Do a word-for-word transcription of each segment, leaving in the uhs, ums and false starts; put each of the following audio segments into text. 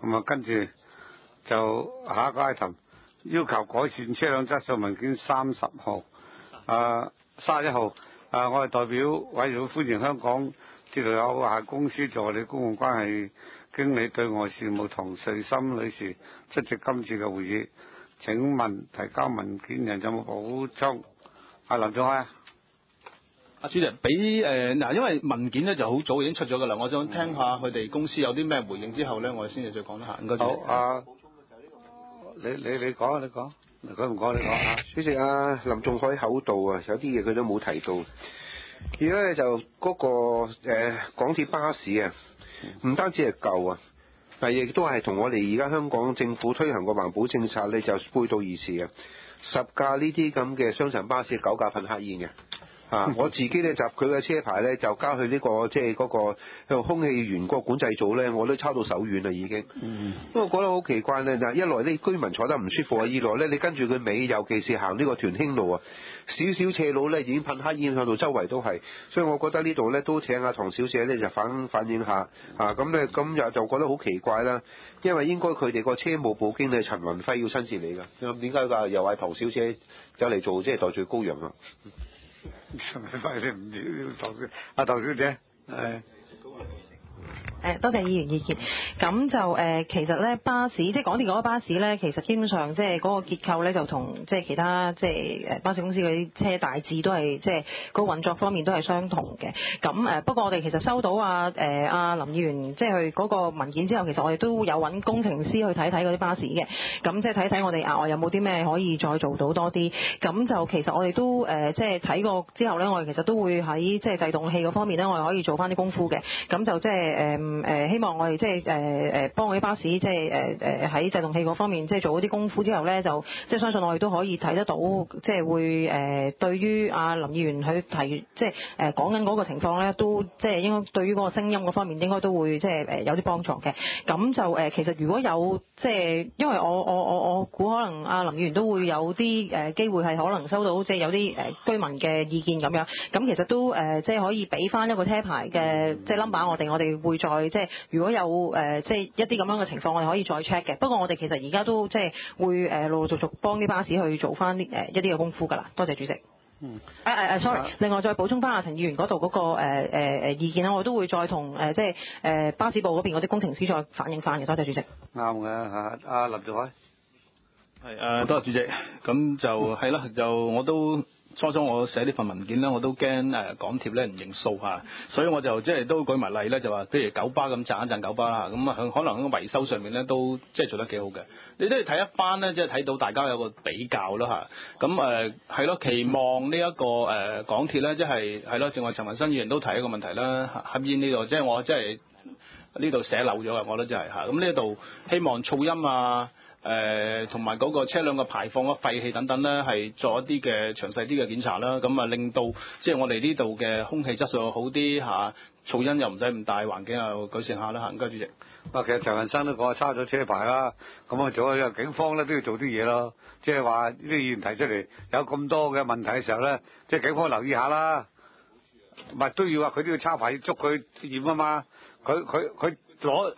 咁啊跟住就下一個 item 要求改善車輛質素文件三十號，啊三十一號，啊我係代表委員會歡迎香港鐵路有限公司助理公共關係經理對外事務唐瑞森女士出席今次嘅會議。請問提交文件人有冇補充？阿林仲開。 阿主席，俾誒嗱，因為文件咧就好早已經出咗㗎啦，我想聽下佢哋公司有啲咩回應之後咧，我哋先至再講得下。唔該。 好啊，你你你講，你講，佢唔講你講啊。 主席啊，林仲海口道啊，有啲嘢佢都冇提到。而家咧就嗰、那個誒、呃、港鐵巴士啊，唔單止係舊啊，但亦都係同我哋而家香港政府推行個環保政策咧就背道而馳啊！十架呢啲咁嘅雙層巴士，九架噴黑煙嘅。啊！我自己咧就佢嘅車牌咧就交去呢、這個即係嗰個向空氣源個管制組咧，我都抄到手軟啦已經。嗯。因為我覺得好奇怪咧，就一來呢居民坐得唔舒服啊，二來咧你跟住佢尾，尤其是行呢個屯興路啊，少少斜路咧已經噴黑煙向到周圍都係，所以我覺得呢度咧都請阿唐小姐咧就反反映下啊，咁咧今日就覺得好奇怪啦，因為應該佢哋個車務部經理陳雲輝要親自嚟㗎，咁點解㗎？又話唐小姐走嚟做即係代罪羔羊啊？ 陳雲輝你唔要唐小阿唐小姐係。 誒多謝議員意見，咁就誒、呃、其實咧巴士即係港鐵嗰個巴士咧，其實基本上即係嗰個結構咧就同即係其他即係誒巴士公司嗰啲車大致都係即係個運作方面都係相同嘅。咁誒、呃、不過我哋其實收到啊誒阿林議員即係去嗰個文件之後，其實我哋都有揾工程師去睇睇嗰啲巴士嘅，咁即係睇睇我哋額外有冇啲咩可以再做到多啲。咁就其實我哋都誒、呃、即係睇過之後咧，我哋其實都會喺即係制動器嗰方面咧，我哋可以做翻啲功夫嘅。咁就即係誒。呃誒、呃、希望我哋即係誒誒幫嗰啲巴士即係誒誒喺制動器嗰方面即係做嗰啲功夫之後咧，就即係相信我哋都可以睇得到，即係會誒、呃、對於阿林議員去提即係誒講緊嗰個情況咧，都即係應該對於嗰個聲音嗰方面應該都會即係誒有啲幫助嘅。咁就誒、呃、其實如果有即係因為我我我我估可能阿林議員都會有啲誒機會係可能收到即係有啲誒居民嘅意見咁樣，咁其實都誒、呃、即係可以俾翻一個車牌嘅即係 number 我哋，我哋會再。即係如果有誒、呃、即係一啲咁樣嘅情況，我哋可以再 check 嘅。不過我哋其實而家都即係會誒、呃、陸陸續續幫啲巴士去做翻啲誒一啲嘅功夫㗎啦。多謝主席。嗯。誒誒誒，sorry。另外再補充翻阿陳議員嗰度嗰個誒誒誒意見啦，我都會再同誒、呃、即係誒、呃、巴士部嗰邊嗰啲工程師再反映翻嘅。多謝主席。 啱嘅嚇，阿林仲海。 係誒，多謝主席。咁就係啦，就我都。初初我寫呢份文件咧，我都驚誒港鐵咧唔認數嚇，所以我就即係都舉埋例咧，就話譬如九巴咁賺一賺九巴啦，咁啊可能喺維修上面咧都即係做得幾好嘅。你都要睇一番咧，即係睇到大家有個比較啦嚇。咁誒係咯，期望呢、這、一個誒、呃、港鐵咧，即係係咯，正話陳雲新議員都提一個問題啦，黑煙呢度即係我即係呢度寫漏咗啊，我覺得真係嚇。咁呢度希望噪音啊。誒同埋嗰個車輛嘅排放啊、廢氣等等咧，係做一啲嘅詳細啲嘅檢查啦，咁啊令到即係我哋呢度嘅空氣質素好啲嚇，噪音又唔使咁大，環境又改善下啦嚇。唔該主席。 啊，其實陳雲生都講抄咗車牌啦，咁啊做啊警方咧都要做啲嘢咯，即係話呢啲議員提出嚟有咁多嘅問題嘅時候咧，即係警方留意下啦，唔係都要話佢都要抄牌要捉佢驗啊嘛，佢佢佢攞。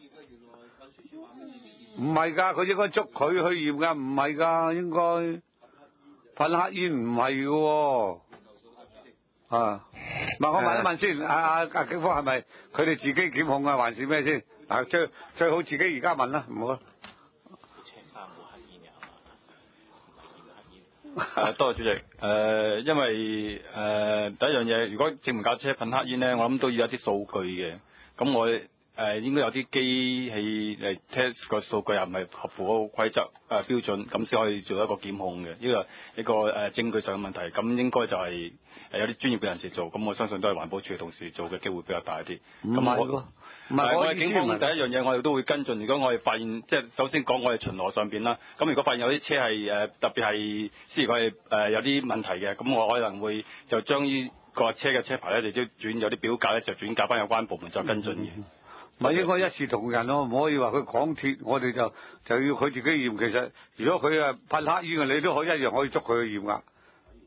唔係㗎，佢應該捉佢去驗㗎，唔係㗎，應該噴黑煙唔係㗎喎。啊，唔係我問一問先，阿阿阿警方係咪佢哋自己檢控啊，還是咩先？啊，最最好自己而家問啦，唔好啦。 誒，多謝主席。誒、呃，因為誒、呃、第一樣嘢，如果證明架車噴黑煙咧，我諗都要有一啲數據嘅。咁我。誒、呃、應該有啲機器嚟 test 個數據係咪合乎嗰個規則誒、呃、標準，咁先可以做一個檢控嘅。呢、這個一個誒、呃、證據上嘅問題，咁應該就係、是、誒、呃、有啲專業嘅人士做，咁我相信都係環保署嘅同事做嘅機會比較大啲。咁我唔係我哋警方第一樣嘢，我哋都會跟進。如果我哋發現，即係首先講我哋巡邏上邊啦，咁如果發現有啲車係誒、呃、特別係，如果係誒有啲問題嘅，咁我可能會就將呢個車嘅車牌咧，就轉有啲表格咧，就轉交翻有關部門再跟進嘅。嗯唔係應該一視同仁咯，唔可以話佢港鐵，我哋就就要佢自己驗。其實如果佢係噴黑煙嘅，你都可以一樣可以捉佢去驗㗎。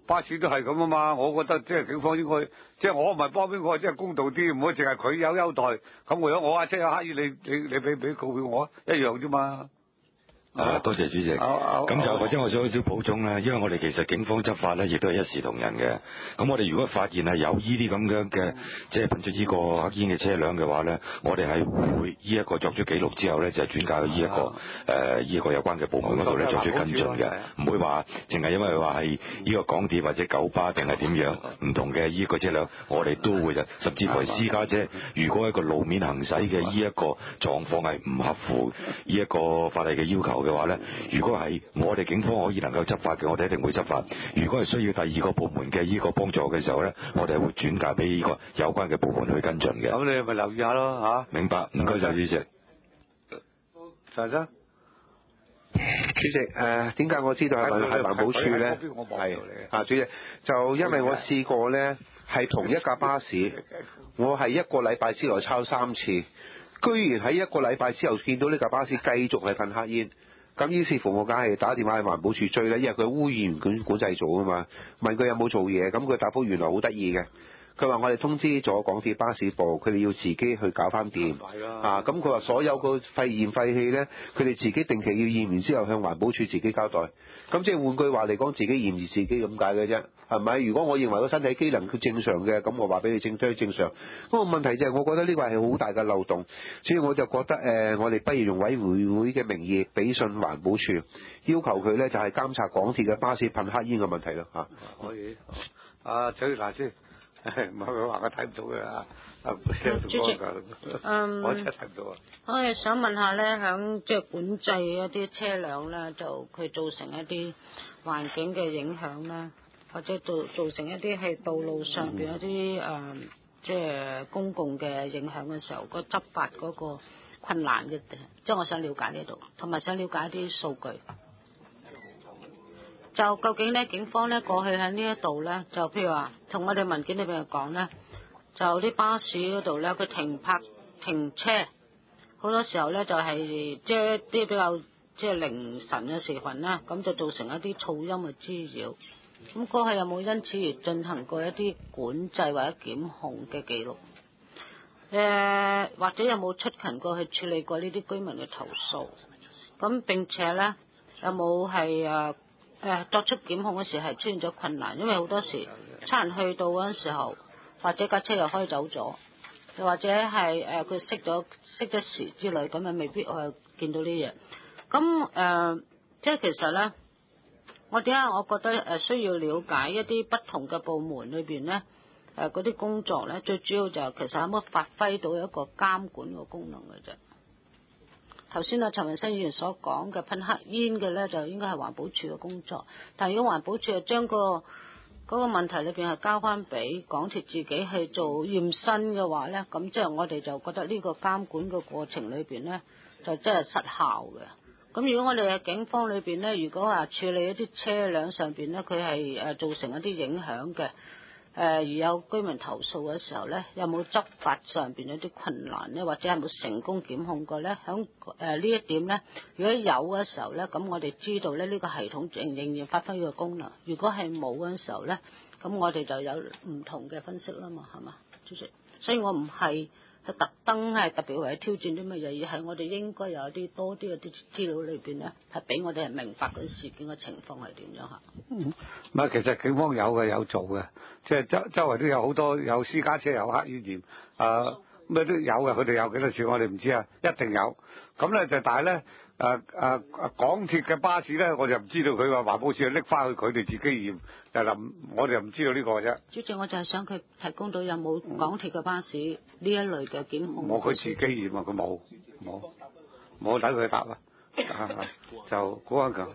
巴士都係咁啊嘛，我覺得即係警方應該，即係我唔係幫邊個，即係公道啲，唔好淨係佢有優待。咁如果我架車有黑衣，你你你俾俾告俾我，一樣啫嘛。 啊，多謝主席。咁就或者我想少少補充啦，因為我哋其實警方執法咧，亦都係一視同仁嘅。咁我哋如果發現係有呢啲咁樣嘅，即係噴出呢個黑煙嘅車輛嘅話咧，我哋係會呢一個作出記錄之後咧，就轉介去呢一個誒呢一個有關嘅部門嗰度咧作出跟進嘅，唔會話淨係因為話係呢個港鐵或者九巴定係點樣唔同嘅呢個車輛，我哋都會就甚至乎係私家車，如果一個路面行駛嘅呢一個狀況係唔合乎呢一個法例嘅要求嘅話咧，如果係我哋警方可以能夠執法嘅，我哋一定會執法。如果係需要第二個部門嘅呢個幫助嘅時候咧，我哋係會轉介俾呢個有關嘅部門去跟進嘅。 咁你咪留意下咯嚇。啊、 明白，唔該晒主席。 陳生， 主席誒，點解我知道係環係環保署咧？係啊，主席就因為我試過咧，係同一架巴士，我係一個禮拜之內抄三次。居然喺一個禮拜之後見到呢架巴士繼續係噴黑煙，咁於是乎我梗係打電話去環保署追啦，因為佢污染管管制組啊嘛，問佢有冇做嘢，咁佢答覆原來好得意嘅，佢話我哋通知咗港鐵巴士部，佢哋要自己去搞翻掂啊，咁佢話所有個廢煙廢氣呢，佢哋自己定期要驗完之後向環保署自己交代，咁即係換句話嚟講，自己驗住自己咁解嘅啫。係咪？如果我認為個身體機能佢正常嘅，咁我話俾你正推正常。不過問題就係，我覺得呢個係好大嘅漏洞，所以我就覺得誒、呃，我哋不如用委員會嘅名義俾信環保署，要求佢咧就係、是、監察港鐵嘅巴士噴黑煙嘅問題咯嚇。 可以。啊，徐嗱先，唔係佢話我睇唔到嘅啊。 主席，嗯， 我真係睇唔到啊。 我係想問下咧，響即係管制一啲車輛咧，就佢造成一啲環境嘅影響啦。或者造造成一啲係道路上邊一啲誒、呃，即係公共嘅影響嘅時候，個執法嗰個困難嘅，即係我想了解呢度，同埋想了解一啲數據。就究竟咧，警方咧過去喺呢一度咧，就譬如話，同我哋文件裏邊講咧，就啲巴士嗰度咧，佢停泊停車，好多時候咧就係、是、即係一啲比較即係凌晨嘅時分啦，咁就造成一啲噪音嘅滋擾。咁過去有冇因此而進行過一啲管制或者檢控嘅記錄？誒、呃，或者有冇出勤過去處理過呢啲居民嘅投訴？咁並且咧有冇係誒誒作出檢控嘅時係出現咗困難？因為好多時差人去到嗰陣時候，或者架車又開走咗，又或者係誒佢熄咗熄咗匙之類，咁啊未必去見到呢嘢。咁誒、呃，即係其實咧。我點解我覺得誒需要了解一啲不同嘅部門裏邊咧誒嗰啲工作咧，最主要就係其實有冇發揮到一個監管嘅功能嘅啫。頭先啊陳文生議員所講嘅噴黑煙嘅咧，就應該係環保署嘅工作。但係如果環保署係將個嗰個問題裏邊係交翻俾港鐵自己去做驗身嘅話咧，咁即係我哋就覺得呢個監管嘅過程裏邊咧，就真係失效嘅。咁如果我哋嘅警方裏邊咧，如果話處理一啲車輛上邊咧，佢係誒造成一啲影響嘅，誒、呃、而有居民投訴嘅時候咧，有冇執法上邊有啲困難咧，或者係冇成功檢控過咧？響誒呢一點咧，如果有嘅時候咧，咁我哋知道咧呢個系統仍仍然發揮呢個功能。如果係冇嘅時候咧，咁我哋就有唔同嘅分析啦嘛，係嘛，主席。所以我唔係。係特登係特別為挑戰啲乜嘢，而係我哋應該有啲多啲嘅啲資料裏邊咧，係俾我哋係明白嗰事件嘅情況係點樣嚇。 嗯，唔係其實警方有嘅有做嘅，即係周周圍都有好多有私家車有黑煙驗，啊咩都有嘅，佢哋有幾多次我哋唔知啊，一定有。咁咧就但係咧誒誒港鐵嘅巴士咧，我就唔知道佢話環保署拎翻去佢哋自己驗，就諗我哋又唔知道呢個啫。 主席，我就係想佢提供到有冇港鐵嘅巴士呢一類嘅檢控。 冇，佢自己驗啊，佢冇冇冇睇佢答啊，就估下佢。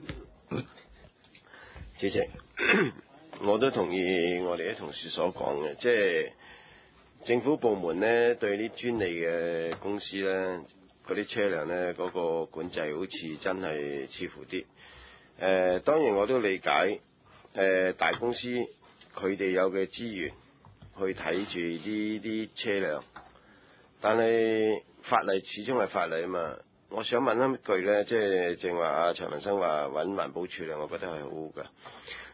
主席，我都同意我哋啲同事所講嘅，即係政府部門咧對啲專利嘅公司咧。嗰啲車輛呢，嗰、嗰個管制好似真係似乎啲。誒、呃，當然我都理解，誒、呃、大公司佢哋有嘅資源去睇住呢啲車輛，但係法例始終係法例啊嘛。我想問一句呢，即係正話阿陳文生話揾環保署咧，我覺得係好好㗎。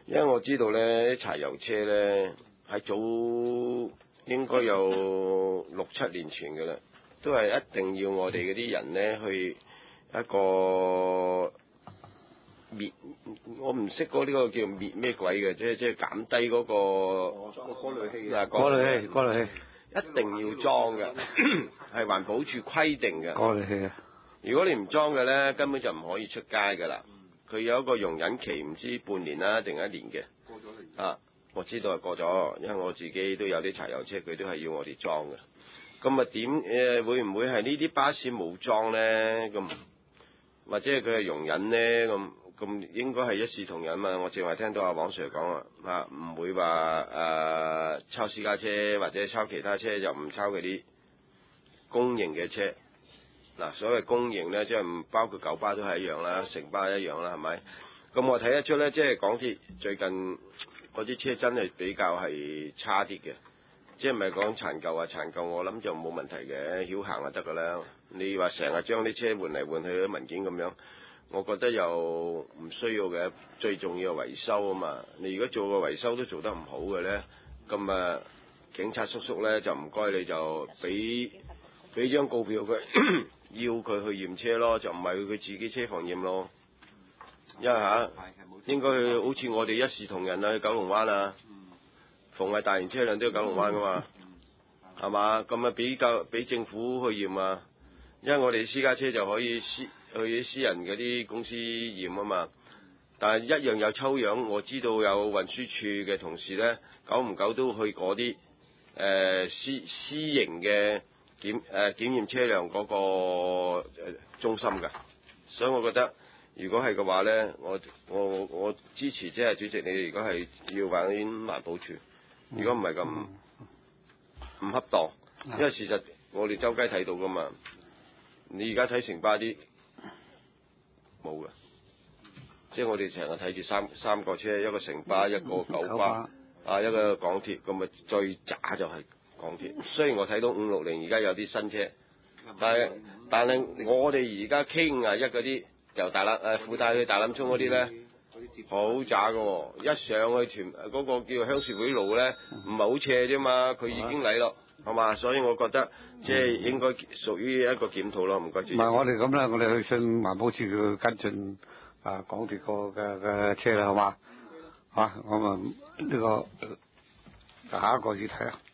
因為我知道咧，柴油車咧喺早應該有六七年前嘅啦，都係一定要我哋嗰啲人咧去一個滅，我唔識嗰呢個叫滅咩鬼嘅，即係即係減低嗰、嗰個過濾器啊， 過濾器，過濾器一定要裝嘅，係環保署規定嘅。 過濾器啊！ 如果你唔裝嘅咧，根本就唔可以出街㗎啦。佢有一個容忍期，唔知半年啦定一年嘅。過咗啦。啊，我知道係過咗，因為我自己都有啲柴油車，佢都係要我哋裝嘅。咁啊點誒會唔會係呢啲巴士冇裝咧？咁或者係佢係容忍咧？咁咁應該係一視同仁嘛。我正話聽到阿黃 Sir 講啊，啊唔會話誒、呃、抄私家車或者抄其他車，就唔抄佢啲公營嘅車。嗱，所謂公營咧，即係唔包括九巴都係一樣啦，城巴一樣啦，係咪？咁我睇得出咧，即係港鐵最近嗰啲車真係比較係差啲嘅，即係唔係講殘舊啊？殘舊我諗就冇問題嘅，曉行就得㗎啦。你話成日將啲車換嚟換去啲文件咁樣，我覺得又唔需要嘅。最重要係維修啊嘛。你如果做個維修都做得唔好嘅咧，咁啊警察叔叔咧就唔該你就俾俾張告票佢。要佢去驗車咯，就唔係佢自己車房驗咯。因為嚇，應該好似我哋一視同仁啊，去九龍灣啊，逢係大型車輛都要九龍灣噶嘛，係嘛？咁啊比較俾政府去驗啊，因為我哋私家車就可以私去私人嗰啲公司驗啊嘛。但係一樣有抽樣，我知道有運輸處嘅同事咧，久唔久都去嗰啲誒私私營嘅。檢誒、呃、檢驗車輛嗰、那個、呃、中心㗎，所以我覺得如果係嘅話咧，我我我支持即係主席，你如果係要揾環保署，如果唔係咁唔恰當，因為事實我哋周街睇到㗎嘛，你而家睇城巴啲冇㗎，即係我哋成日睇住三三個車，一個城巴，一個九巴，啊一個港鐵，咁咪最渣就係、是。港鐵雖然我睇到五六零而家有啲新車，但係但係我哋而家 K 五廿一嗰啲由大欖誒富泰去大欖涌嗰啲咧，好渣㗎喎！一上去屯嗰、那個叫鄉事會路咧，唔係好斜啫嘛，佢已經嚟咯，係嘛？所以我覺得即係應該屬於一個檢討咯，唔該主席。唔係我哋咁啦，我哋去信環保署去跟進啊港鐵個嘅嘅車啦，好嘛？嚇，我問呢個下一個議題啊。